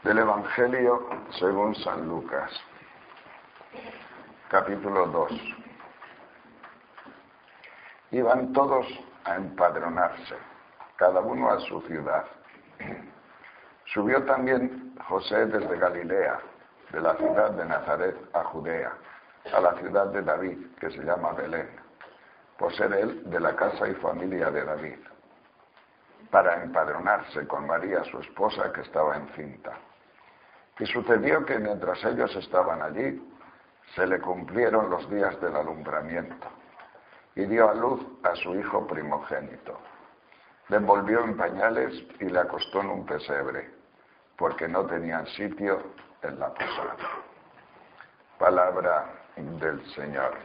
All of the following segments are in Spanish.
Del Evangelio según San Lucas, capítulo 2. Iban todos a empadronarse, cada uno a su ciudad. Subió también José desde Galilea, de la ciudad de Nazaret a Judea, a la ciudad de David, que se llama Belén, por ser él de la casa y familia de David, para empadronarse con María, su esposa, que estaba encinta. Y sucedió que mientras ellos estaban allí, se le cumplieron los días del alumbramiento, y dio a luz a su hijo primogénito. Le envolvió en pañales y le acostó en un pesebre, porque no tenían sitio en la posada. Palabra del Señor.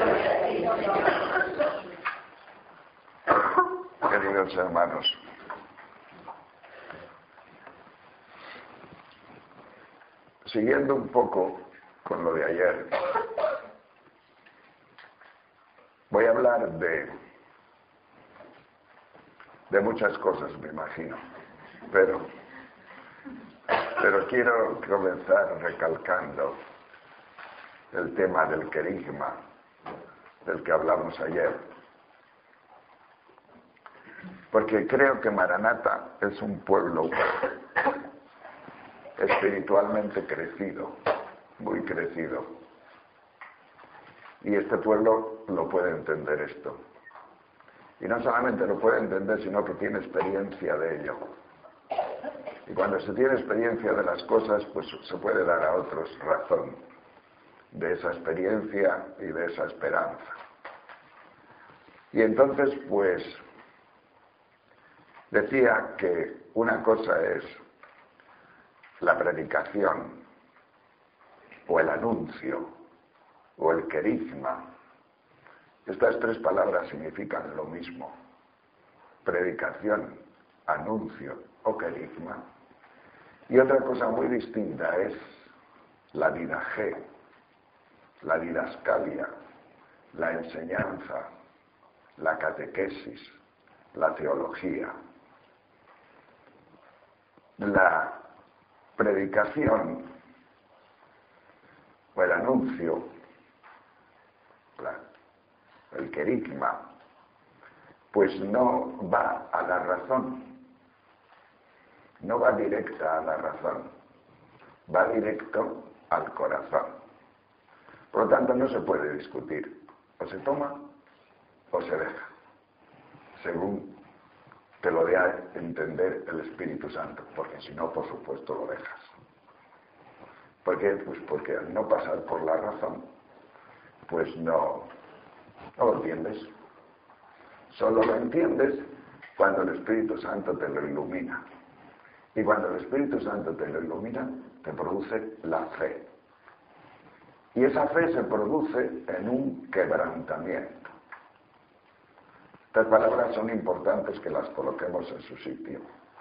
Queridos hermanos, siguiendo un poco con lo de ayer, voy a hablar de muchas cosas, me imagino, pero quiero comenzar recalcando el tema del querigma, del que hablamos ayer, porque creo que Maranata es un pueblo espiritualmente crecido, muy crecido. Y este pueblo lo puede entender esto. Y no solamente lo puede entender, sino que tiene experiencia de ello. Y cuando se tiene experiencia de las cosas, pues se puede dar a otros razón de esa experiencia y de esa esperanza. Y entonces, pues, decía que una cosa es la predicación, o el anuncio, o el querigma. Estas tres palabras significan lo mismo: predicación, anuncio o querigma. Y otra cosa muy distinta es la didaché, la didascalia, la enseñanza, la catequesis, la teología. La predicación o el anuncio, el querigma, pues no va a la razón, no va directa a la razón, va directo al corazón. Por lo tanto, no se puede discutir, o se toma o se deja, según te lo dé a entender el Espíritu Santo, porque si no, por supuesto, lo dejas. ¿Por qué? Pues porque al no pasar por la razón, pues no lo entiendes. Solo lo entiendes cuando el Espíritu Santo te lo ilumina. Y cuando el Espíritu Santo te lo ilumina, te produce la fe. Y esa fe se produce en un quebrantamiento. Estas palabras son importantes que las coloquemos en su sitio.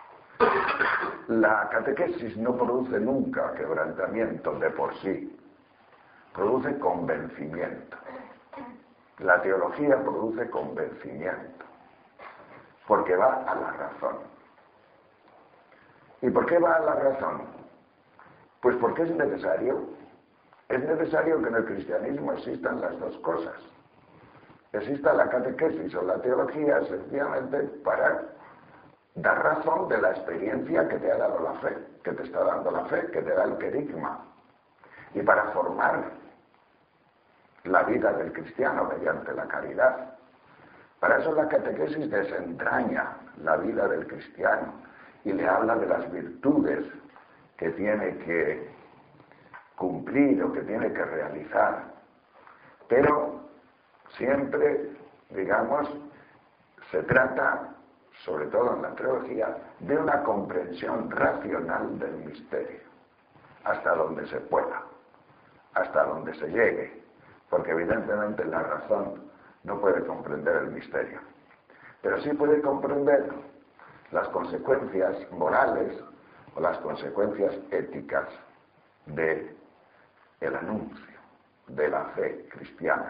La catequesis no produce nunca quebrantamiento de por sí, produce convencimiento. La teología produce convencimiento, porque va a la razón. ¿Y por qué va a la razón? Pues porque es necesario. Es necesario que en el cristianismo existan las dos cosas. Exista la catequesis o la teología sencillamente para dar razón de la experiencia que te ha dado la fe, que te está dando la fe, que te da el querigma, y para formar la vida del cristiano mediante la caridad. Para eso la catequesis desentraña la vida del cristiano y le habla de las virtudes que tiene que cumplir o que tiene que realizar. Pero siempre, digamos, se trata, sobre todo en la teología, de una comprensión racional del misterio, hasta donde se pueda, hasta donde se llegue, porque evidentemente la razón no puede comprender el misterio, pero sí puede comprender las consecuencias morales o las consecuencias éticas del anuncio de la fe cristiana.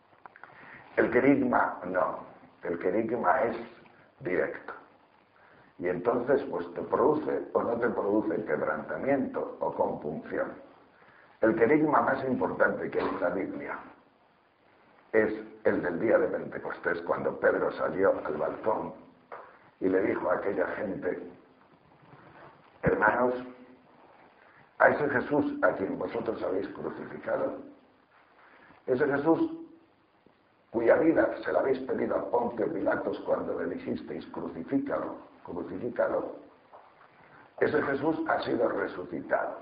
El querigma no, el querigma es directo. Y entonces, pues te produce o no te produce quebrantamiento o compunción. El querigma más importante que hay en la Biblia es el del día de Pentecostés, cuando Pedro salió al balcón y le dijo a aquella gente: hermanos, a ese Jesús a quien vosotros habéis crucificado, ese Jesús cuya vida se la habéis pedido a Poncio Pilatos cuando le dijisteis crucifícalo, crucifícalo, ese Jesús ha sido resucitado.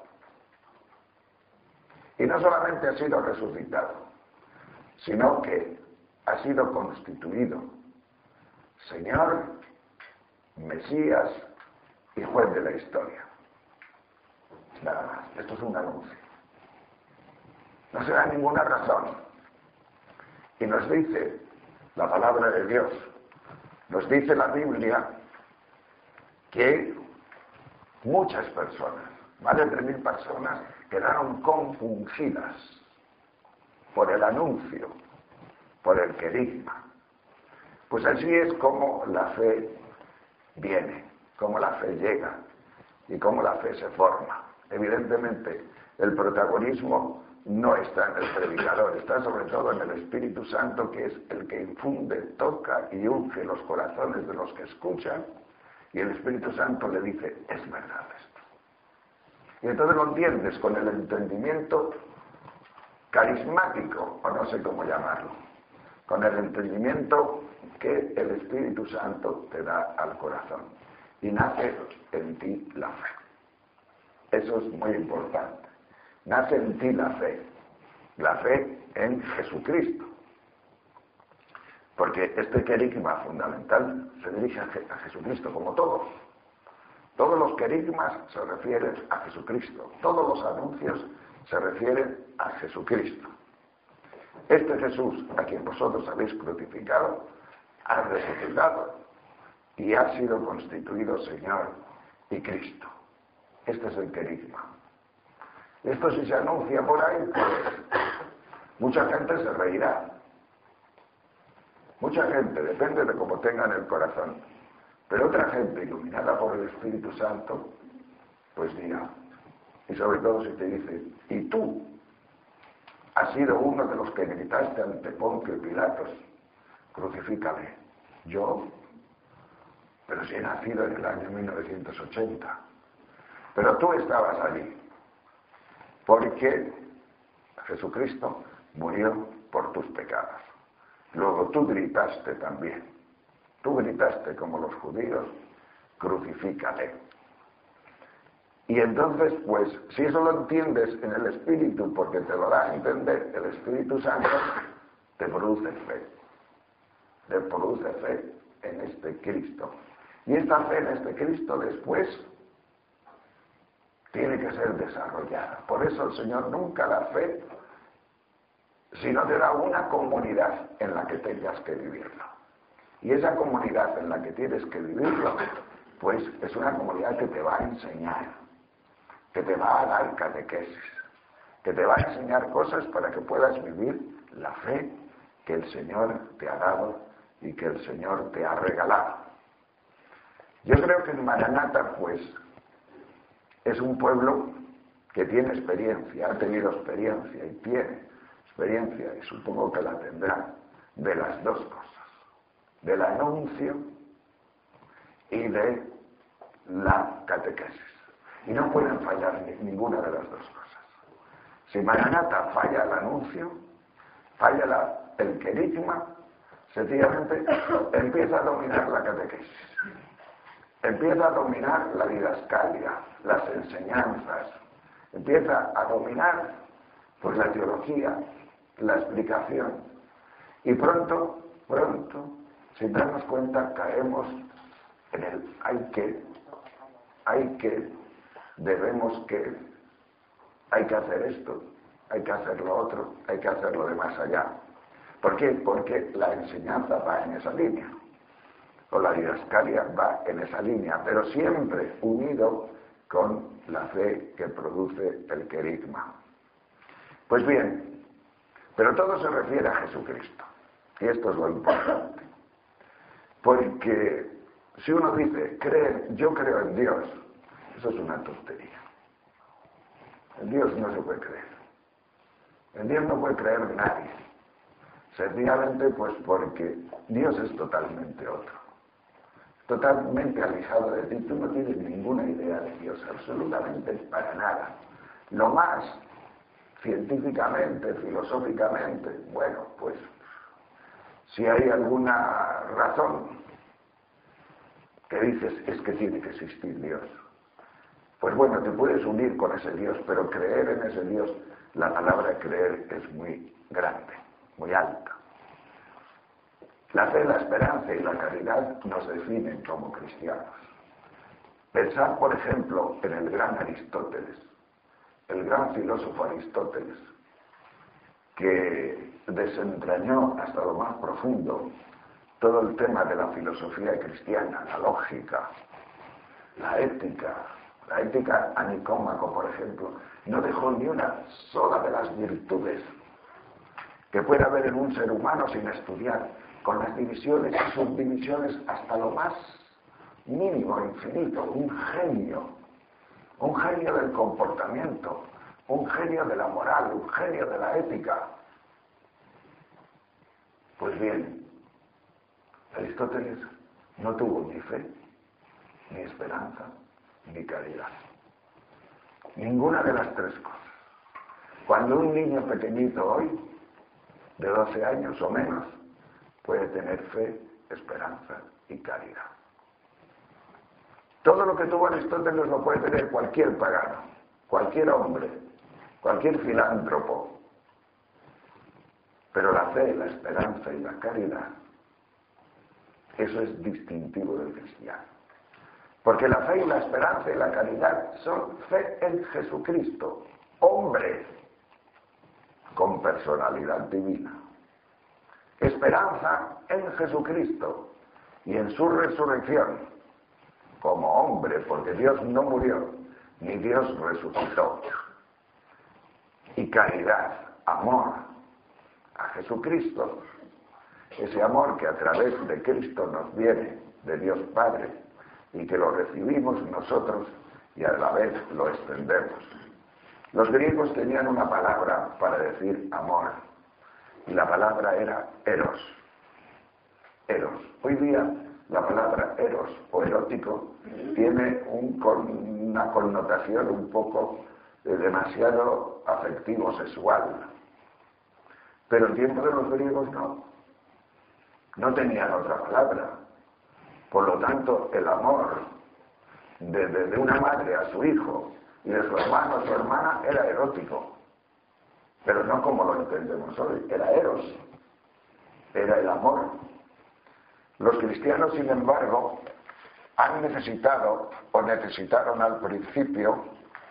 Y no solamente ha sido resucitado, sino que ha sido constituido Señor, Mesías y juez de la historia. Nada más, esto es un anuncio. No se da ninguna razón. Y nos dice la palabra de Dios, nos dice la Biblia, que muchas personas, más de 3.000 personas, quedaron compungidas por el anuncio, por el querigma. Pues así es como la fe viene, como la fe llega y como la fe se forma. Evidentemente, el protagonismo no está en el predicador, está sobre todo en el Espíritu Santo, que es el que infunde, toca y unge los corazones de los que escuchan, y el Espíritu Santo le dice: es verdad esto. Y entonces lo entiendes con el entendimiento carismático, o no sé cómo llamarlo, con el entendimiento que el Espíritu Santo te da al corazón, y nace en ti la fe. Eso es muy importante. Nace en ti la fe en Jesucristo. Porque este querigma fundamental se dirige a Jesucristo, como todos. Todos los querigmas se refieren a Jesucristo. Todos los anuncios se refieren a Jesucristo. Este Jesús, a quien vosotros habéis crucificado, ha resucitado y ha sido constituido Señor y Cristo. Este es el querigma. Esto, si se anuncia por ahí, pues mucha gente se reirá. Mucha gente, depende de cómo tengan el corazón. Pero otra gente, iluminada por el Espíritu Santo, pues dirá. Y sobre todo si te dice: y tú has sido uno de los que gritaste ante Poncio Pilatos, crucifícale. ¿Yo? Pero si he nacido en el año 1980. Pero tú estabas allí. Porque Jesucristo murió por tus pecados. Luego tú gritaste también. Tú gritaste como los judíos: crucifícale. Y entonces, pues, si eso lo entiendes en el Espíritu, porque te lo da a entender el Espíritu Santo, te produce fe. Te produce fe en este Cristo. Y esta fe en este Cristo después tiene que ser desarrollada. Por eso el Señor nunca da fe si no te da una comunidad en la que tengas que vivirlo. Y esa comunidad en la que tienes que vivirlo, pues es una comunidad que te va a enseñar, que te va a dar catequesis, que te va a enseñar cosas para que puedas vivir la fe que el Señor te ha dado y que el Señor te ha regalado. Yo creo que en Maranata, pues, es un pueblo que tiene experiencia, ha tenido experiencia y tiene experiencia, y supongo que la tendrá, de las dos cosas, del anuncio y de la catequesis. Y no pueden fallar ninguna de las dos cosas. Si Maranata falla el anuncio, falla el querigma, sencillamente empieza a dominar la catequesis. Empieza a dominar la didascalia, las enseñanzas, empieza a dominar pues la teología, la explicación. Y pronto, sin darnos cuenta, caemos en el hay que, debemos que, hay que hacer esto, hay que hacer lo otro, hay que hacer lo de más allá. ¿Por qué? Porque la enseñanza va en esa línea. O la didascalia va en esa línea, pero siempre unido con la fe que produce el querigma. Pues bien, pero todo se refiere a Jesucristo, y esto es lo importante, porque Si uno dice, yo creo en Dios, eso es una tontería. En Dios no se puede creer. En Dios no puede creer nadie. Sencillamente pues porque Dios es totalmente otro. Totalmente alejado de ti. Tú no tienes ninguna idea de Dios, absolutamente para nada. Lo más, científicamente, filosóficamente, bueno, pues si hay alguna razón que dices, es que tiene que existir Dios. Pues bueno, te puedes unir con ese Dios, pero creer en ese Dios, la palabra creer es muy grande, muy alta. La fe, la esperanza y la caridad nos definen como cristianos. Pensad, por ejemplo, en el gran Aristóteles, el gran filósofo Aristóteles, que desentrañó hasta lo más profundo todo el tema de la filosofía cristiana, la lógica, la ética a Nicómaco, por ejemplo, no dejó ni una sola de las virtudes que puede haber en un ser humano sin estudiar, con las divisiones y subdivisiones hasta lo más mínimo, infinito, un genio del comportamiento, un genio de la moral, un genio de la ética. Pues bien, Aristóteles no tuvo ni fe, ni esperanza, ni caridad. Ninguna de las tres cosas. Cuando un niño pequeñito hoy, de 12 años o menos, puede tener fe, esperanza y caridad. Todo lo que tuvo Aristóteles lo puede tener cualquier pagano, cualquier hombre, cualquier filántropo. Pero la fe, la esperanza y la caridad, eso es distintivo del cristiano. Porque la fe y la esperanza y la caridad son fe en Jesucristo, hombre con personalidad divina. Esperanza en Jesucristo y en su resurrección como hombre, porque Dios no murió, ni Dios resucitó. Y caridad, amor a Jesucristo, ese amor que a través de Cristo nos viene de Dios Padre y que lo recibimos nosotros y a la vez lo extendemos. Los griegos tenían una palabra para decir amor, y la palabra era eros. Eros. Hoy día la palabra eros o erótico tiene una connotación un poco demasiado afectivo-sexual. Pero en tiempo de los griegos no tenían otra palabra. Por lo tanto, el amor de una madre a su hijo y de su hermano a su hermana era erótico. Pero no como lo entendemos hoy, era eros, era el amor. Los cristianos, sin embargo, han necesitado, o necesitaron al principio,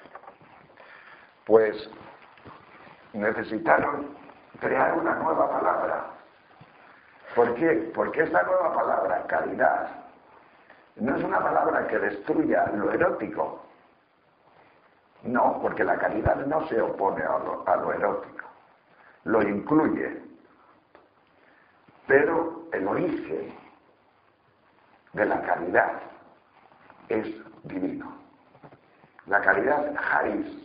pues necesitaron crear una nueva palabra. ¿Por qué? Porque esta nueva palabra, caridad, no es una palabra que destruya lo erótico. No, porque la caridad no se opone a lo erótico, lo incluye. Pero el origen de la caridad es divino. La caridad charis.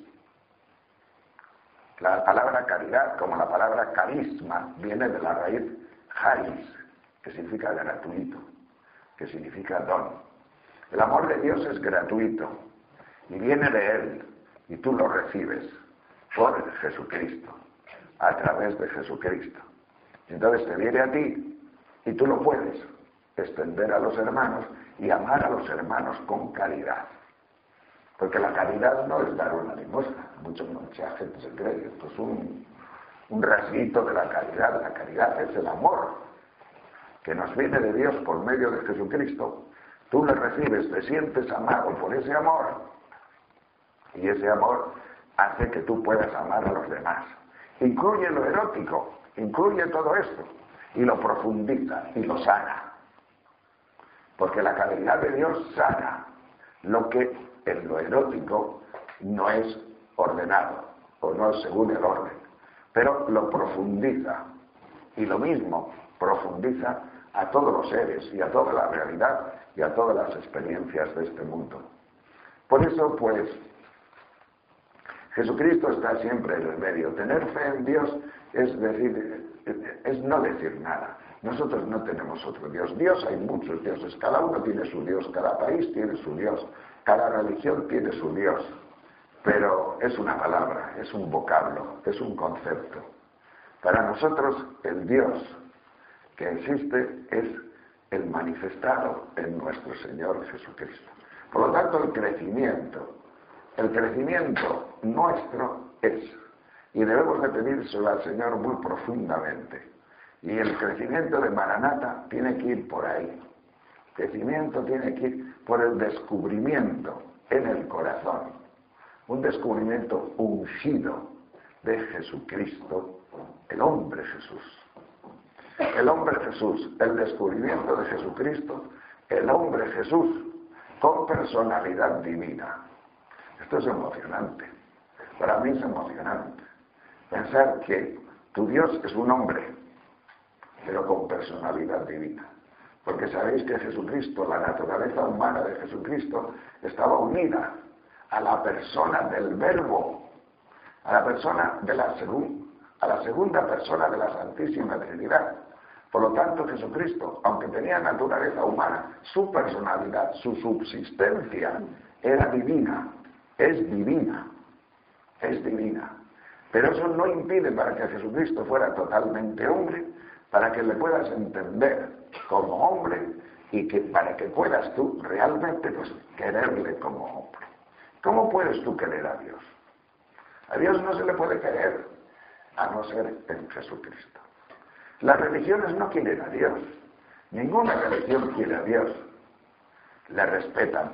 La palabra caridad, como la palabra carisma, viene de la raíz charis, que significa gratuito, que significa don. El amor de Dios es gratuito y viene de Él. Y tú lo recibes por Jesucristo, a través de Jesucristo. Entonces te viene a ti y tú lo puedes extender a los hermanos y amar a los hermanos con caridad. Porque la caridad no es dar una limosna. Mucha gente se cree. Esto es un rasguito de la caridad. La caridad es el amor que nos viene de Dios por medio de Jesucristo. Tú le recibes, te sientes amado por ese amor. Y ese amor hace que tú puedas amar a los demás. Incluye lo erótico, incluye todo esto, y lo profundiza y lo sana. Porque la caridad de Dios sana lo que en lo erótico no es ordenado, o no es según el orden. Pero lo profundiza. Y lo mismo profundiza a todos los seres y a toda la realidad y a todas las experiencias de este mundo. Por eso, pues, Jesucristo está siempre en el medio. Tener fe en Dios es no decir nada. Nosotros no tenemos otro Dios. Dios hay muchos dioses. Cada uno tiene su Dios. Cada país tiene su Dios. Cada religión tiene su Dios. Pero es una palabra, es un vocablo, es un concepto. Para nosotros el Dios que existe es el manifestado en nuestro Señor Jesucristo. Por lo tanto, el crecimiento nuestro es, y debemos de pedírselo al Señor muy profundamente, y el crecimiento de Maranata tiene que ir por ahí. El crecimiento tiene que ir por el descubrimiento en el corazón, un descubrimiento ungido de Jesucristo, el hombre Jesús. El hombre Jesús, el descubrimiento de Jesucristo, el hombre Jesús, con personalidad divina. Esto es emocionante. Para mí es emocionante. Pensar que tu Dios es un hombre, pero con personalidad divina. Porque sabéis que Jesucristo, la naturaleza humana de Jesucristo, estaba unida a la persona del Verbo, a la persona de a la segunda persona de la Santísima Trinidad. Por lo tanto, Jesucristo, aunque tenía naturaleza humana, su personalidad, su subsistencia era divina, es divina. Pero eso no impide para que Jesucristo fuera totalmente hombre, para que le puedas entender como hombre y que para que puedas tú realmente pues quererle como hombre. ¿Cómo puedes tú querer a Dios? A Dios no se le puede querer a no ser en Jesucristo. Las religiones no quieren a Dios. Ninguna religión quiere a Dios. Le respetan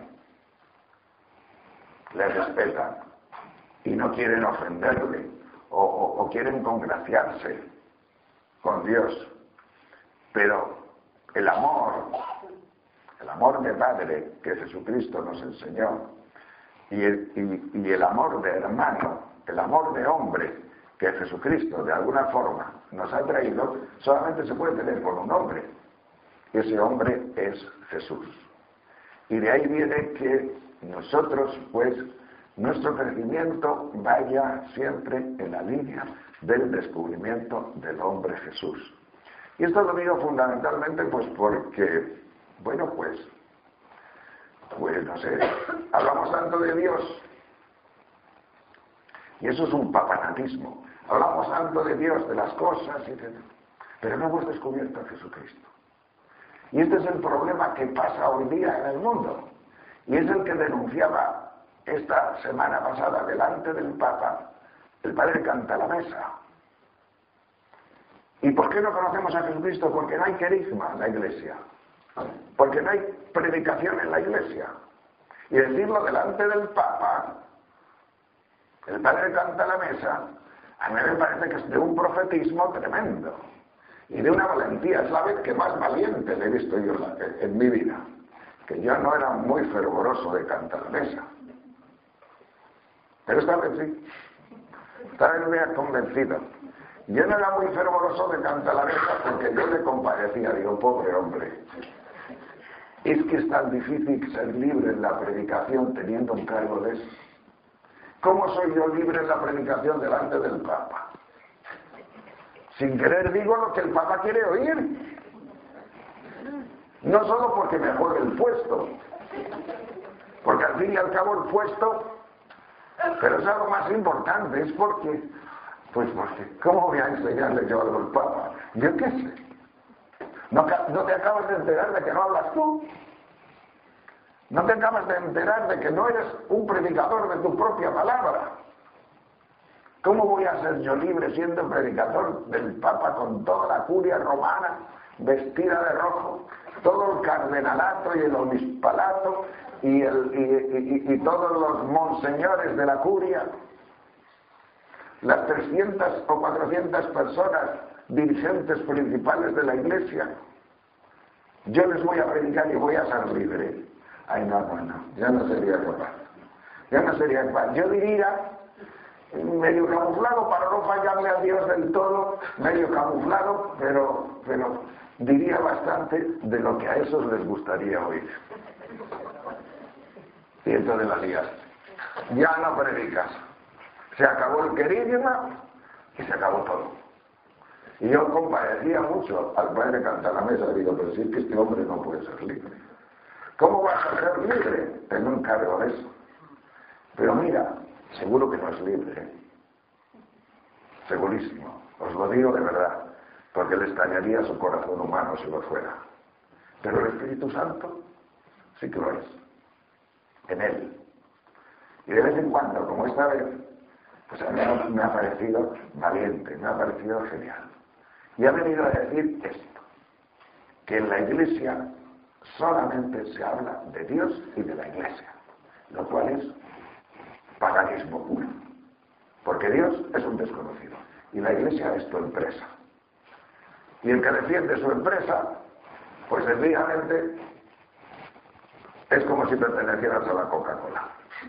y no quieren ofenderle o quieren congraciarse con Dios. Pero el amor de Padre que Jesucristo nos enseñó y el amor de hermano, el amor de hombre que Jesucristo de alguna forma nos ha traído, solamente se puede tener con un hombre. Y ese hombre es Jesús. Y de ahí viene que nosotros, pues, nuestro crecimiento vaya siempre en la línea del descubrimiento del hombre Jesús. Y esto lo digo fundamentalmente, pues, porque, bueno, pues no sé, hablamos tanto de Dios, y eso es un papanatismo. Hablamos tanto de Dios, de las cosas, pero no hemos descubierto a Jesucristo. Y este es el problema que pasa hoy día en el mundo. Y es el que denunciaba esta semana pasada delante del Papa, el padre Cantalamessa. ¿Y por qué no conocemos a Jesucristo? Porque no hay querigma en la Iglesia. Porque no hay predicación en la Iglesia. Y decirlo delante del Papa, el padre Cantalamessa, a mí me parece que es de un profetismo tremendo y de una valentía. Es la vez que más valiente le he visto yo en mi vida, que yo no era muy fervoroso de Cantalamessa, pero esta vez sí, esta vez me ha convencido. Yo no era muy fervoroso de Cantalamessa porque yo le compadecía, digo, pobre hombre, es que es tan difícil ser libre en la predicación teniendo un cargo de eso. ¿Cómo soy yo libre en la predicación delante del Papa? Sin querer digo lo que el Papa quiere oír. No solo porque me juegue el puesto, porque al fin y al cabo el puesto, pero es algo más importante, es porque, ¿cómo voy a enseñarle yo algo al Papa? Yo qué sé. ¿No te acabas de enterar de que no hablas tú? ¿No te acabas de enterar de que no eres un predicador de tu propia palabra? ¿Cómo voy a ser yo libre siendo predicador del Papa con toda la curia romana vestida de rojo, todo el cardenalato y el obispalato y todos los monseñores de la curia, las 300 o 400 personas dirigentes principales de la Iglesia? Yo les voy a predicar y voy a ser libre. Ay, no, yo no sería capaz. Yo diría, medio camuflado para no fallarle a Dios del todo, medio camuflado, pero diría bastante de lo que a esos les gustaría oír. Y entonces la liaste. Ya no predicas. Se acabó el querigma y se acabó todo. Y yo compadecía mucho al padre Cantalamesa. Digo, pero si es que este hombre no puede ser libre. ¿Cómo vas a ser libre? Tengo un cargo de eso. Pero mira, seguro que no es libre, ¿eh? Segurísimo. Os lo digo de verdad. Porque le extrañaría su corazón humano si lo fuera. Pero el Espíritu Santo sí que lo es. En él. Y de vez en cuando, como esta vez, pues a mí me ha parecido valiente, me ha parecido genial. Y ha venido a decir esto, que en la Iglesia solamente se habla de Dios y de la Iglesia, lo cual es paganismo puro. Porque Dios es un desconocido y la Iglesia es tu empresa. Y el que defiende su empresa, pues sencillamente es como si pertenecieras a la Coca-Cola.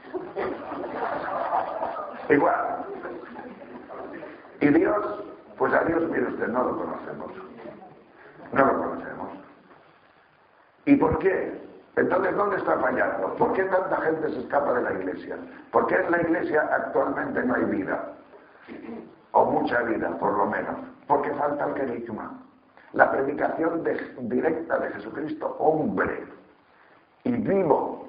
Igual. Y Dios, pues a Dios, mire usted, no lo conocemos. No lo conocemos. ¿Y por qué? Entonces, ¿dónde está fallando? ¿Por qué tanta gente se escapa de la Iglesia? ¿Por qué en la Iglesia actualmente no hay vida? O mucha vida, por lo menos. Porque falta el querigma. La predicación directa de Jesucristo, hombre y vivo.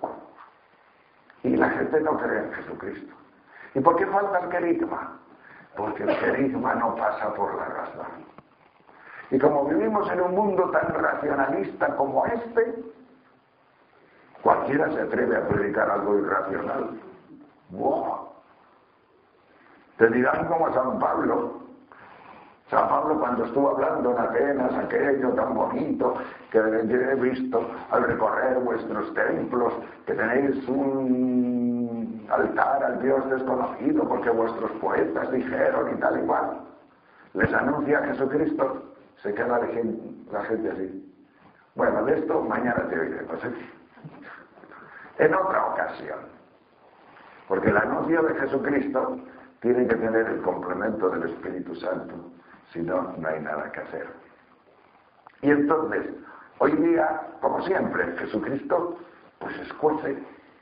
Y la gente no cree en Jesucristo. ¿Y por qué falta el querigma? Porque el querigma no pasa por la razón. Y como vivimos en un mundo tan racionalista como este, cualquiera se atreve a predicar algo irracional. ¡Buah! Te dirán como a San Pablo. San Pablo, cuando estuvo hablando en Atenas, aquello tan bonito que he visto al recorrer vuestros templos, que tenéis un altar al Dios desconocido porque vuestros poetas dijeron y tal y cual. Les anuncia a Jesucristo, se queda la gente así. Bueno, de esto mañana te oiremos, ¿eh? En otra ocasión. Porque el anuncio de Jesucristo tiene que tener el complemento del Espíritu Santo. Si no, no hay nada que hacer. Y entonces, hoy día, como siempre, Jesucristo, pues escuece.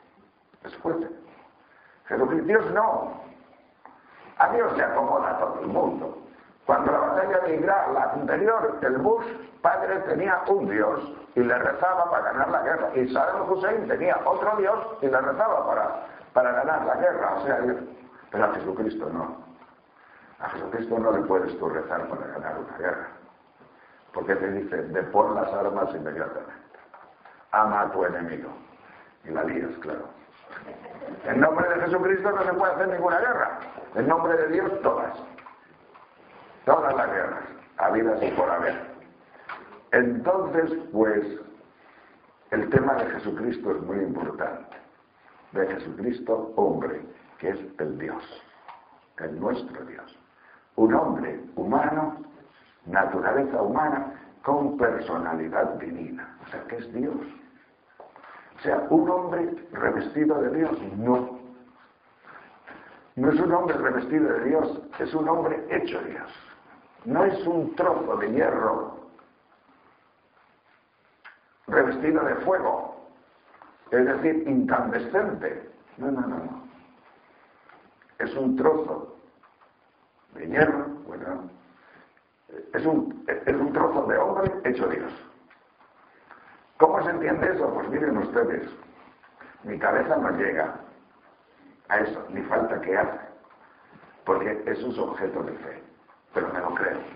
Jesucristo, Dios no. A Dios se acomoda a todo el mundo. Cuando la batalla de Igra, la anterior, el Bush padre tenía un Dios y le rezaba para ganar la guerra. Y Saddam Hussein tenía otro Dios y le rezaba para ganar la guerra. O sea, pero a Jesucristo no. A Jesucristo no le puedes tú rezar para ganar una guerra. Porque te dice, depón las armas inmediatamente. Ama a tu enemigo. Y la lías, claro. En nombre de Jesucristo no se puede hacer ninguna guerra. En nombre de Dios, todas. Todas las guerras, habidas y por haber. Entonces, pues, el tema de Jesucristo es muy importante. De Jesucristo, hombre, que es el Dios. El nuestro Dios. Un hombre humano, naturaleza humana, con personalidad divina. O sea, que es Dios. O sea, un hombre revestido de Dios, no. No es un hombre revestido de Dios, es un hombre hecho Dios. No es un trozo de hierro revestido de fuego, es decir, incandescente. No. Es un trozo de hierro, bueno, es un trozo de hombre hecho Dios. ¿Cómo se entiende eso? Pues miren ustedes, mi cabeza no llega a eso, ni falta que hace, porque eso es objeto de fe, pero me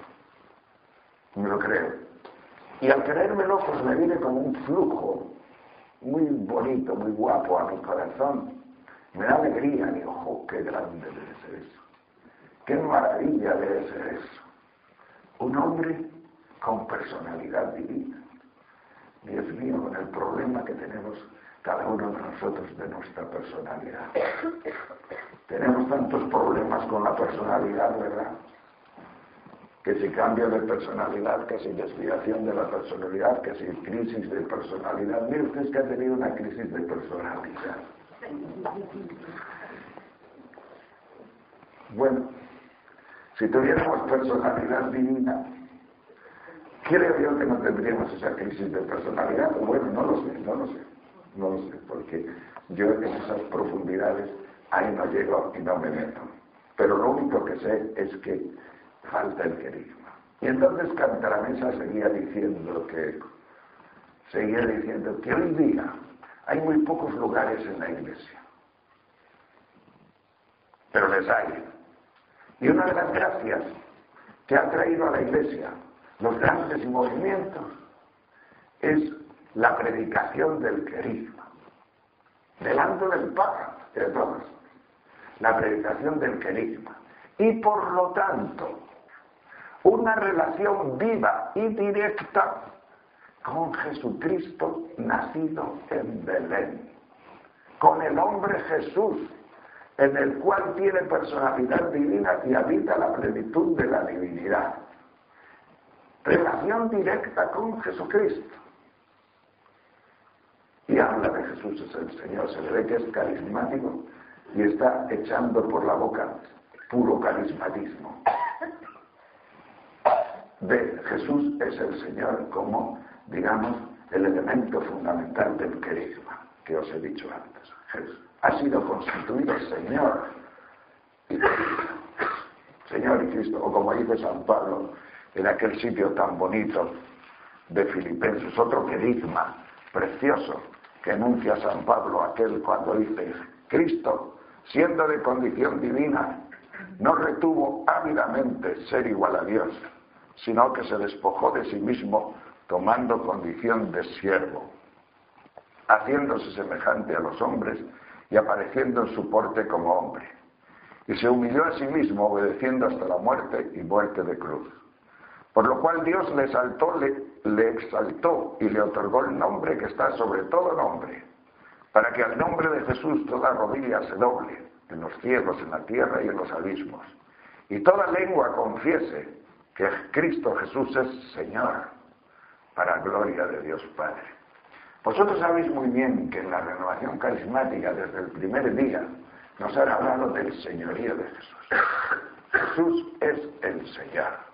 lo creo. Y al creérmelo, pues me viene como un flujo muy bonito, muy guapo a mi corazón. Me da alegría, digo, ¡oh, qué grande debe ser eso! ¡Qué maravilla debe ser eso! Un hombre con personalidad divina. Dios mío, con el problema que tenemos cada uno de nosotros de nuestra personalidad. Tenemos tantos problemas con la personalidad, ¿verdad? Que si cambio de personalidad, que si desviación de la personalidad, que si crisis de personalidad. Mire usted que ha tenido una crisis de personalidad. Bueno, si tuviéramos personalidad divina, Creo yo que no tendríamos esa crisis de personalidad. Bueno, no lo sé, porque yo en esas profundidades ahí no llego y no me meto. Pero lo único que sé es que falta el querigma. Y entonces Cantalamessa seguía diciendo que hoy día hay muy pocos lugares en la iglesia, pero les hay. Y una de las gracias que ha traído a la iglesia los grandes movimientos es la predicación del querigma, delante del Papa, de todos, la predicación del querigma. Y por lo tanto, una relación viva y directa con Jesucristo nacido en Belén, con el hombre Jesús, en el cual tiene personalidad divina y habita la plenitud de la divinidad. Relación directa con Jesucristo. Y habla de Jesús es el Señor, se le ve que es carismático y está echando por la boca puro carismatismo. De Jesús es el Señor como, digamos, el elemento fundamental del querigma que os he dicho antes. Jesús ha sido constituido Señor y Cristo. Señor y Cristo, o como dice San Pablo en aquel sitio tan bonito de Filipenses, otro querigma precioso que enuncia San Pablo, aquel cuando dice: Cristo, siendo de condición divina, no retuvo ávidamente ser igual a Dios, sino que se despojó de sí mismo, tomando condición de siervo, haciéndose semejante a los hombres y apareciendo en su porte como hombre. Y se humilló a sí mismo, obedeciendo hasta la muerte y muerte de cruz. Por lo cual Dios le exaltó y le otorgó el nombre que está sobre todo nombre, para que al nombre de Jesús toda rodilla se doble, en los cielos, en la tierra y en los abismos, y toda lengua confiese que Cristo Jesús es Señor, para gloria de Dios Padre. Vosotros sabéis muy bien que en la renovación carismática, desde el primer día, nos han hablado del señorío de Jesús. Jesús es el Señor.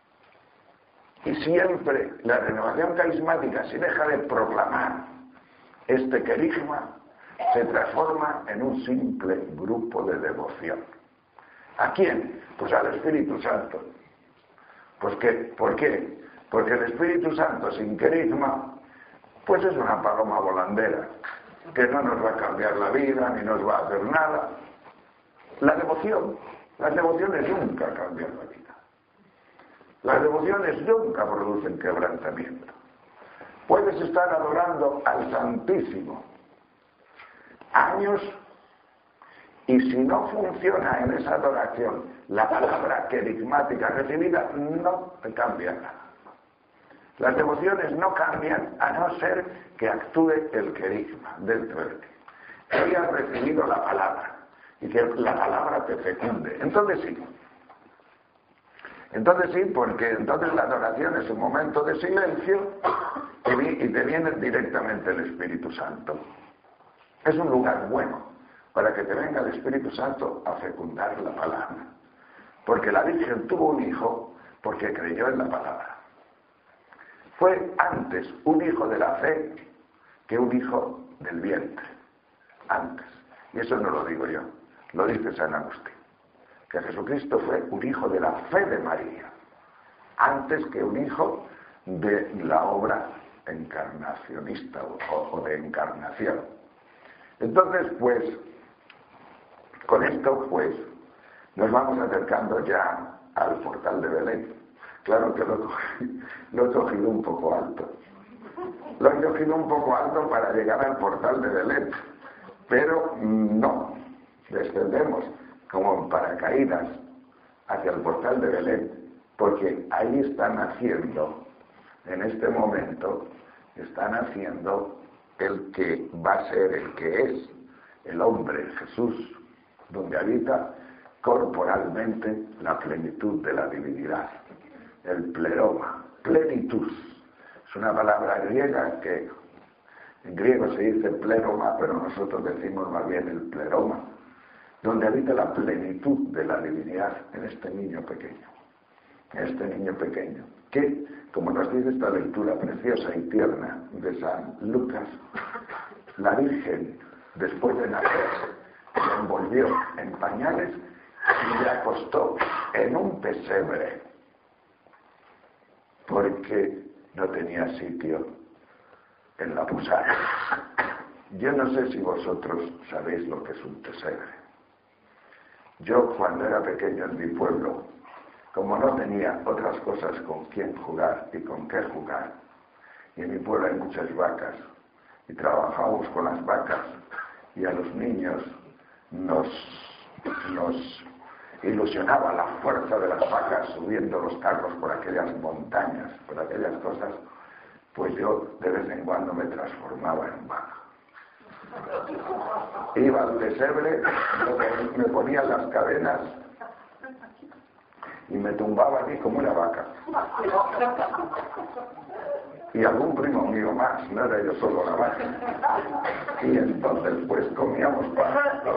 Y siempre la renovación carismática, si deja de proclamar este querigma, se transforma en un simple grupo de devoción. ¿A quién? Pues al Espíritu Santo. ¿Por qué? Porque el Espíritu Santo sin querigma, pues es una paloma volandera, que no nos va a cambiar la vida, ni nos va a hacer nada. Las devociones nunca cambian la vida. Las devociones nunca producen quebrantamiento. Puedes estar adorando al Santísimo años y si no funciona en esa adoración la palabra querigmática recibida, no te cambia nada. Las devociones no cambian a no ser que actúe el querigma dentro de ti. Que hayas recibido la palabra y que la palabra te fecunde. Entonces sí, porque entonces la adoración es un momento de silencio y te viene directamente el Espíritu Santo. Es un lugar bueno para que te venga el Espíritu Santo a fecundar la palabra. Porque la Virgen tuvo un hijo porque creyó en la palabra. Fue antes un hijo de la fe que un hijo del vientre. Antes. Y eso no lo digo yo, lo dice San Agustín. Que Jesucristo fue un hijo de la fe de María, antes que un hijo de la obra encarnacionista o de encarnación. Entonces, pues, con esto, pues, nos vamos acercando ya al portal de Belén. Claro que lo he cogido un poco alto. Lo he cogido un poco alto para llegar al portal de Belén, pero no, descendemos como en paracaídas hacia el portal de Belén, porque ahí están haciendo, en este momento, están haciendo el que va a ser, el que es, el hombre, Jesús, donde habita corporalmente la plenitud de la divinidad, el pleroma, plenitud. Es una palabra griega que en griego se dice pleroma, pero nosotros decimos más bien el pleroma, donde habita la plenitud de la divinidad en este niño pequeño, que como nos dice esta lectura preciosa y tierna de San Lucas, la Virgen, después de nacer, se envolvió en pañales y le acostó en un pesebre, porque no tenía sitio en la posada. Yo no sé si vosotros sabéis lo que es un pesebre. Yo, cuando era pequeño en mi pueblo, como no tenía otras cosas con quién jugar y con qué jugar, y en mi pueblo hay muchas vacas, y trabajábamos con las vacas, y a los niños nos ilusionaba la fuerza de las vacas subiendo los carros por aquellas montañas, por aquellas cosas, pues yo de vez en cuando me transformaba en vaca. Iba al pesebre, me ponía las cadenas y me tumbaba allí como una vaca. Y algún primo mío más, no era yo solo la vaca. Y entonces pues comíamos pan.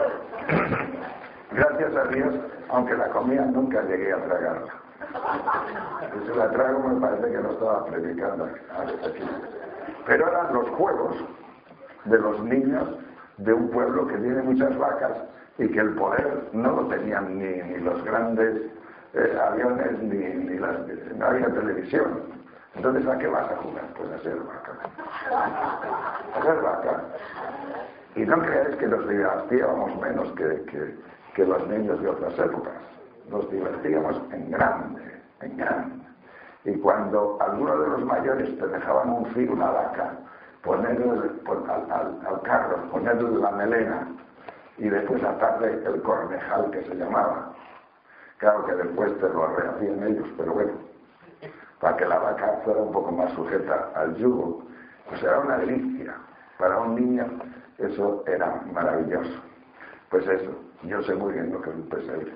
Gracias a Dios, aunque la comía nunca llegué a tragarla. Y si la trago me parece que no estaba predicando hasta aquí. Pero eran los juegos de los niños de un pueblo que tiene muchas vacas y que el poder no lo tenían ni los grandes aviones, no había televisión. Entonces, ¿a qué vas a jugar? Pues a ser vaca. A ser vaca. Y no creáis que nos divertíamos menos que los niños de otras épocas. Nos divertíamos en grande, en grande. Y cuando algunos de los mayores te dejaban ungir una vaca, ponerle al carro, ponerle la melena y después atarle el cornejal que se llamaba. Claro que después te lo rehacían ellos, pero bueno, para que la vaca fuera un poco más sujeta al yugo, pues era una delicia. Para un niño eso era maravilloso. Pues eso, yo sé muy bien lo que es un pesebre.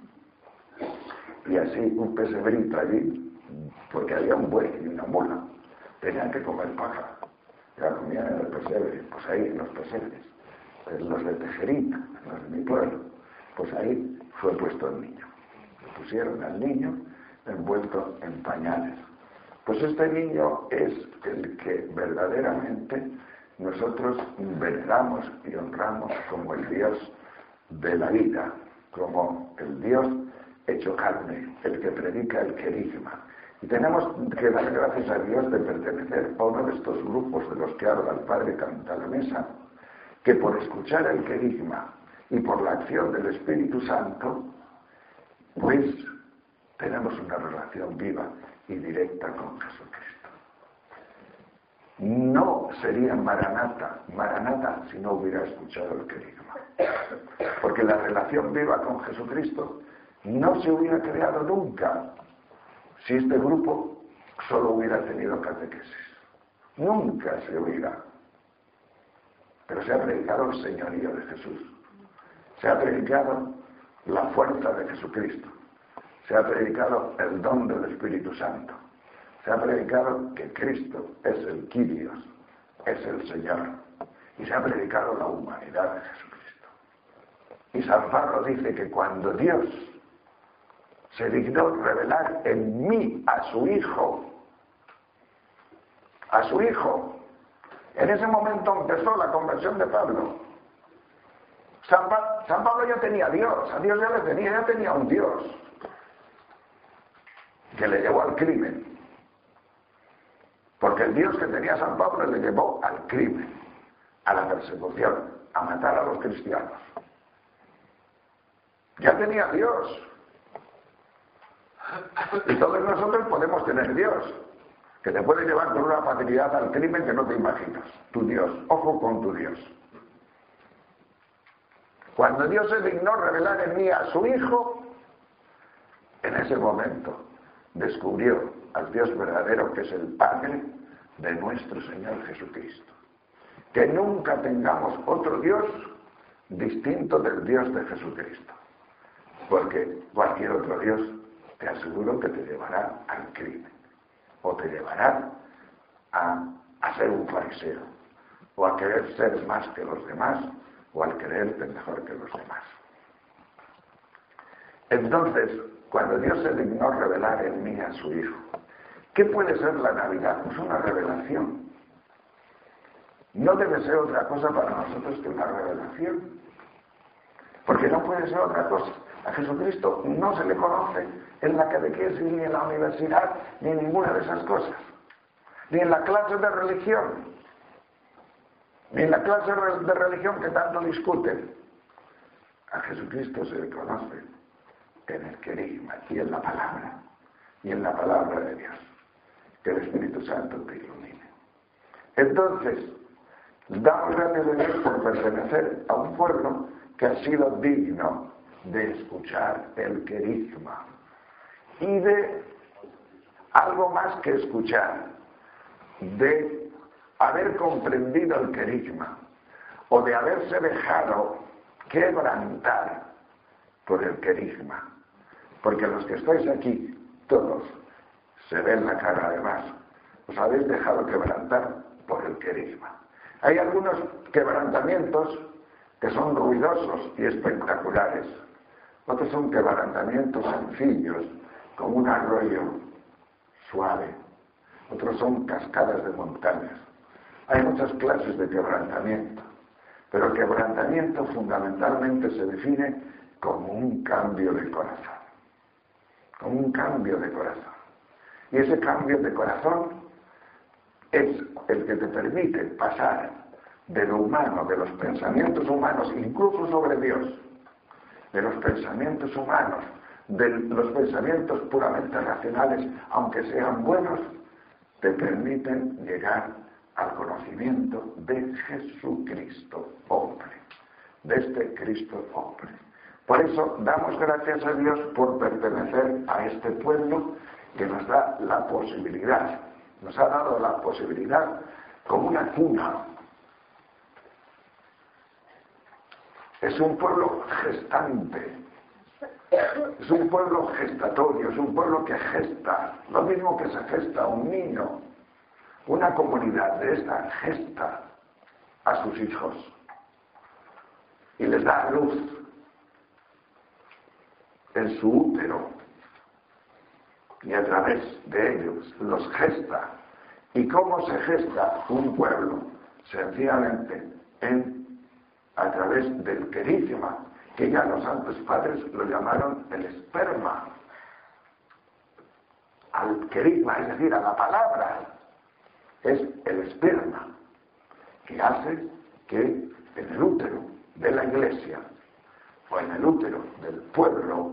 Y así un pesebrito allí, porque había un buey y una mula, tenían que comer paja. Ya comían en el pesebre, pues ahí en los pesebres, los de Tejerita, los de mi pueblo, pues ahí fue puesto el niño. Le pusieron al niño envuelto en pañales. Pues este niño es el que verdaderamente nosotros veneramos y honramos como el Dios de la vida, como el Dios hecho carne, el que predica el querigma. Y tenemos que dar gracias a Dios de pertenecer a uno de estos grupos de los que habla el Padre Canta la Mesa, que por escuchar el querigma y por la acción del Espíritu Santo, pues tenemos una relación viva y directa con Jesucristo. No sería Maranata si no hubiera escuchado el querigma. Porque la relación viva con Jesucristo no se hubiera creado nunca si este grupo solo hubiera tenido catequesis. Nunca se hubiera. Pero se ha predicado el señorío de Jesús. Se ha predicado la fuerza de Jesucristo. Se ha predicado el don del Espíritu Santo. Se ha predicado que Cristo es el Kyrios, es el Señor. Y se ha predicado la humanidad de Jesucristo. Y San Pablo dice que cuando Dios se dignó revelar en mí a su Hijo, en ese momento empezó la conversión de Pablo. San Pablo ya tenía a Dios ya le tenía, ya tenía un Dios que le llevó al crimen. Porque el Dios que tenía San Pablo le llevó al crimen, a la persecución, a matar a los cristianos. Ya tenía a Dios. Y todos nosotros podemos tener Dios, que te puede llevar con una facilidad al crimen que no te imaginas. Tu Dios, ojo con tu Dios. Cuando Dios se dignó revelar en mí a su Hijo, en ese momento descubrió al Dios verdadero, que es el Padre de nuestro Señor Jesucristo. Que nunca tengamos otro Dios distinto del Dios de Jesucristo. Porque cualquier otro Dios, te aseguro que te llevará al crimen. O te llevará a ser un fariseo. O a querer ser más que los demás. O al creerte mejor que los demás. Entonces, cuando Dios se dignó revelar en mí a su Hijo, ¿Qué puede ser la Navidad? Pues una revelación. No debe ser otra cosa para nosotros que una revelación. Porque no puede ser otra cosa. A Jesucristo no se le conoce en la catequesis, ni en la universidad, ni en ninguna de esas cosas. Ni en la clase de religión. Ni en la clase de religión que tanto discuten. A Jesucristo se le conoce en el querigma y en la palabra. Y en la palabra de Dios. Que el Espíritu Santo te ilumine. Entonces, damos gracias a Dios por pertenecer a un pueblo que ha sido digno de escuchar el querigma y de algo más que escuchar, de haber comprendido el querigma o de haberse dejado quebrantar por el querigma, porque los que estáis aquí, todos, se ven la cara además, os habéis dejado quebrantar por el querigma. Hay algunos quebrantamientos que son ruidosos y espectaculares. Otros son quebrantamientos sencillos, como un arroyo suave. Otros son cascadas de montañas. Hay muchas clases de quebrantamiento, pero el quebrantamiento fundamentalmente se define como un cambio de corazón. Como un cambio de corazón. Y ese cambio de corazón es el que te permite pasar de lo humano, de los pensamientos humanos, incluso sobre Dios, de los pensamientos humanos, de los pensamientos puramente racionales, aunque sean buenos, te permiten llegar al conocimiento de Jesucristo, hombre, de este Cristo hombre. Por eso damos gracias a Dios por pertenecer a este pueblo que nos da la posibilidad, nos ha dado la posibilidad como una cuna. Es un pueblo gestante, es un pueblo gestatorio, es un pueblo que gesta, lo mismo que se gesta un niño. Una comunidad de esta gesta a sus hijos y les da luz en su útero y a través de ellos los gesta. ¿Y cómo se gesta un pueblo? Sencillamente a través del querigma, que ya los santos padres lo llamaron el esperma. Al querigma, es decir, a la palabra, es el esperma, que hace que en el útero de la iglesia, o en el útero del pueblo,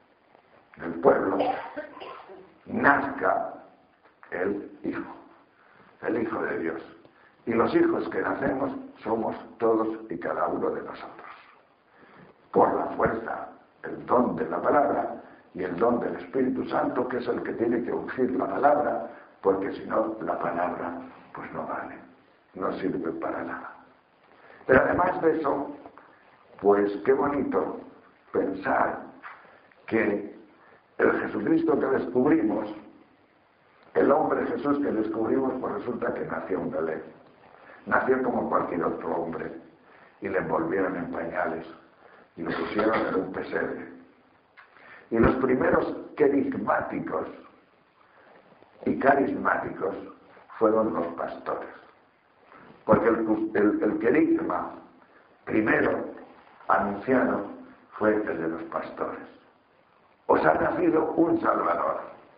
nazca el Hijo de Dios. Y los hijos que nacemos somos todos y cada uno de nosotros. Por la fuerza, el don de la palabra y el don del Espíritu Santo, que es el que tiene que ungir la palabra, porque si no, la palabra pues no vale, no sirve para nada. Pero además de eso, pues qué bonito pensar que el Jesucristo que descubrimos, el hombre Jesús que descubrimos, pues resulta que nació en Belén. Nació como cualquier otro hombre y le envolvieron en pañales y lo pusieron en un pesebre. Y los primeros querigmáticos y carismáticos fueron los pastores. Porque el querigma primero anunciado fue el de los pastores. Os ha nacido un Salvador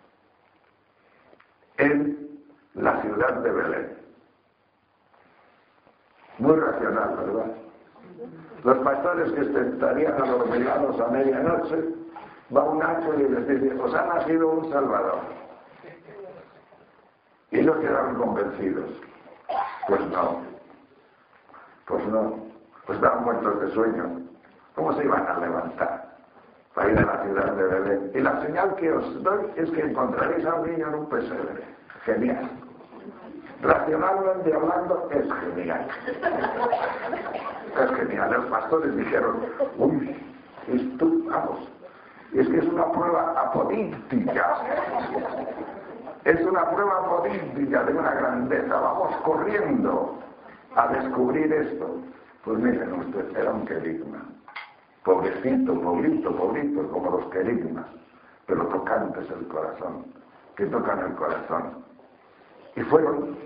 en la ciudad de Belén. Muy racional, ¿verdad? Los pastores que estarían adormilados a medianoche, va un ángel y les dice, os ha nacido un Salvador. Y ellos quedaron convencidos. Pues no, pues estaban muertos de sueño. ¿Cómo se iban a levantar para ir a la ciudad de Belén? Y la señal que os doy es que encontraréis a un niño en un pesebre. Genial. Racionalmente hablando, es genial. Es genial. Los pastores dijeron, uy, esto, vamos, es que es una prueba apodíptica. Es una prueba apodíptica de una grandeza. Vamos corriendo a descubrir esto. Pues miren ustedes, era un querigma. Pobrecito, pobrito, como los querigmas, pero tocante es el corazón que tocan el corazón. Y fueron,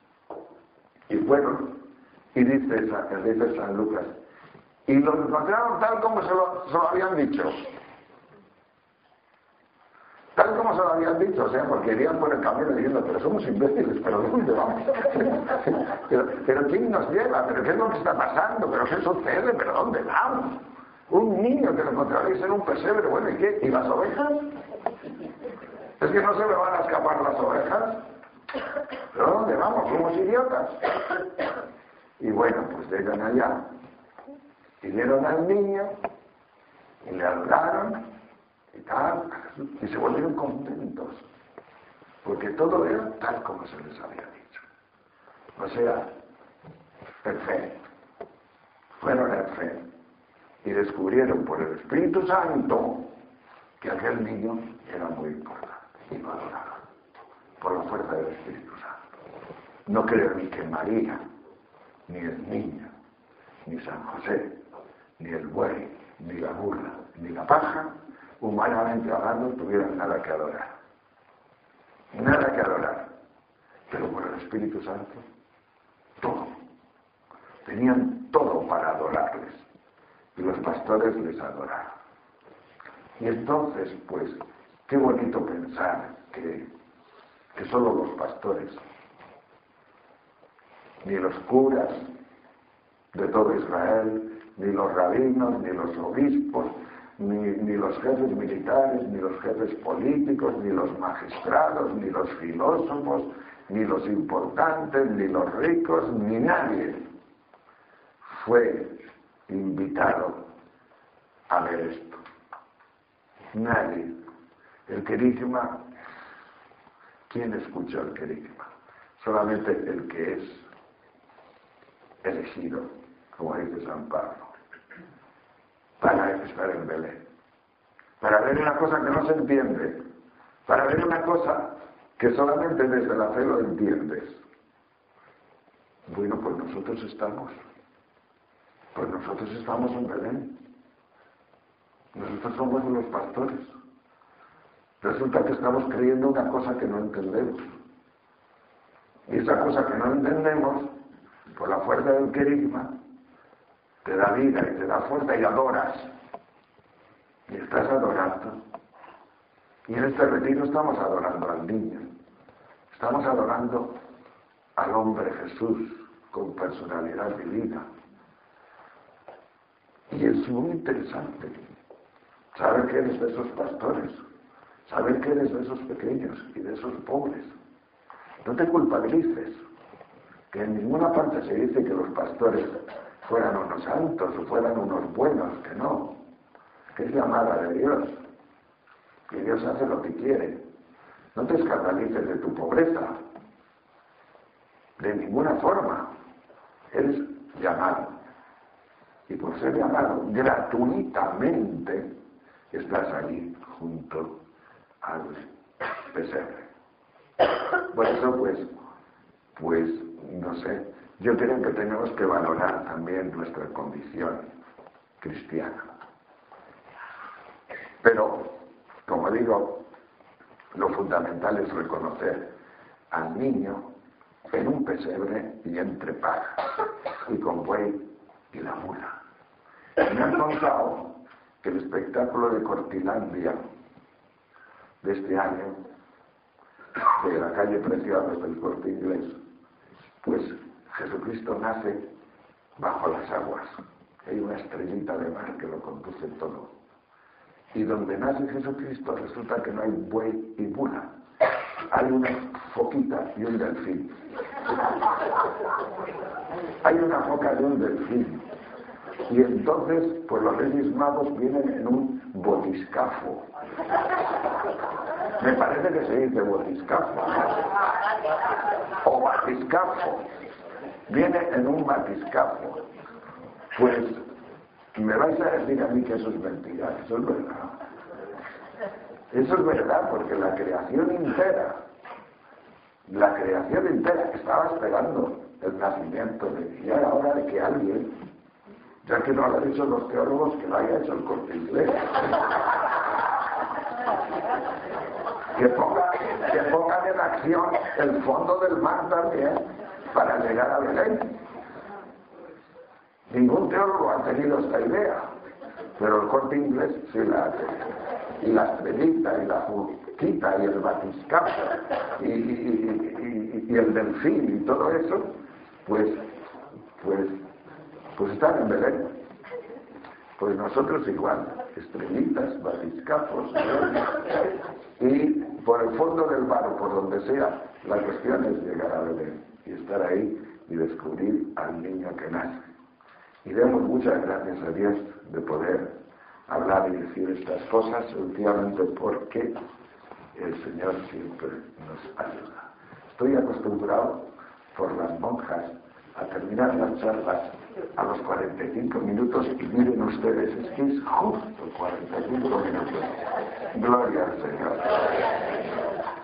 y dice San Lucas, y lo encontraron tal como se lo habían dicho. Tal como se lo habían dicho, o sea, porque irían por el camino diciendo, pero somos imbéciles, pero ¿dónde vamos? pero ¿quién nos lleva? ¿Pero qué es lo que está pasando? ¿Pero qué sucede? ¿Pero dónde vamos? Un niño que lo encontraréis en un pesebre, bueno, ¿y qué? ¿Y las ovejas? ¿Es que no se me van a escapar las ovejas? ¿Pero dónde vamos? Somos idiotas. Y bueno, pues llegan allá, y vieron al niño, y le adoraron, y tal, y se volvieron contentos, porque todo era tal como se les había dicho. O sea, en fe, fueron en fe, y descubrieron por el Espíritu Santo que aquel niño era muy importante, y lo adoraron, por la fuerza del Espíritu Santo. No creo ni que María, ni el niño, ni San José, ni el buey, ni la burra, ni la paja, humanamente hablando, tuvieran nada que adorar. Nada que adorar. Pero por el Espíritu Santo, todo. Tenían todo para adorarles. Y los pastores les adoraron. Y entonces, pues, qué bonito pensar que solo los pastores, ni los curas de todo Israel, ni los rabinos, ni los obispos, ni los jefes militares, ni los jefes políticos, ni los magistrados, ni los filósofos, ni los importantes, ni los ricos, ni nadie fue invitado a ver esto. Nadie. El querigma, ¿quién escuchó el querigma? Solamente el que es elegido, como dice San Pablo, para estar en Belén, para ver una cosa que no se entiende, para ver una cosa que solamente desde la fe lo entiendes. Bueno, pues nosotros estamos en Belén. Nosotros somos los pastores. Resulta que estamos creyendo una cosa que no entendemos. Y esa cosa que no entendemos, por la fuerza del querigma, te da vida y te da fuerza y adoras. Y estás adorando. Y en este retiro estamos adorando al niño. Estamos adorando al hombre Jesús con personalidad divina. Y es muy interesante saber que eres de esos pastores, saber que eres de esos pequeños y de esos pobres. No te culpabilices, que en ninguna parte se dice que los pastores fueran unos santos o fueran unos buenos, que no, que es llamada de Dios, que Dios hace lo que quiere. No te escandalices de tu pobreza, de ninguna forma. Eres llamado, y por ser llamado gratuitamente estás allí junto al pesebre. Por eso pues no sé, yo creo que tenemos que valorar también nuestra condición cristiana. Pero, como digo, lo fundamental es reconocer al niño en un pesebre y entre paja, y con buey y la mula. Y me han contado que el espectáculo de Cortilandia de este año, de la calle Preciados del Corte Inglés, pues Jesucristo nace bajo las aguas. Hay una estrellita de mar que lo conduce todo. Y donde nace Jesucristo resulta que no hay buey y mula. Hay una foquita y un delfín. Hay una foca y un delfín. Y entonces, pues los Reyes Magos vienen en un botiscafo. Me parece que se dice botiscafo. O batiscafo. Viene en un batiscafo. Pues, me vais a decir a mí que eso es mentira, eso es verdad. Eso es verdad, porque la creación entera estaba esperando el nacimiento y era hora de que alguien, ya que no lo han hecho los teólogos, que lo haya hecho el Corte Inglés. Que ponga atracción el fondo del mar también para llegar a Belén. Ningún teólogo ha tenido esta idea, pero el Corte Inglés sí la ha tenido. Y la estrellita, y la juquita, y el batiscafo, y el delfín, y todo eso, pues están en Belén. Pues nosotros igual, estrellitas, batiscafos, y por el fondo del mar o por donde sea, la cuestión es llegar a Belén y estar ahí y descubrir al niño que nace. Y demos muchas gracias a Dios de poder hablar y decir estas cosas, últimamente porque el Señor siempre nos ayuda. Estoy acostumbrado por las monjas a terminar las charlas a los 45 minutos y miren ustedes, es que es justo 45 minutos. Gloria al Señor.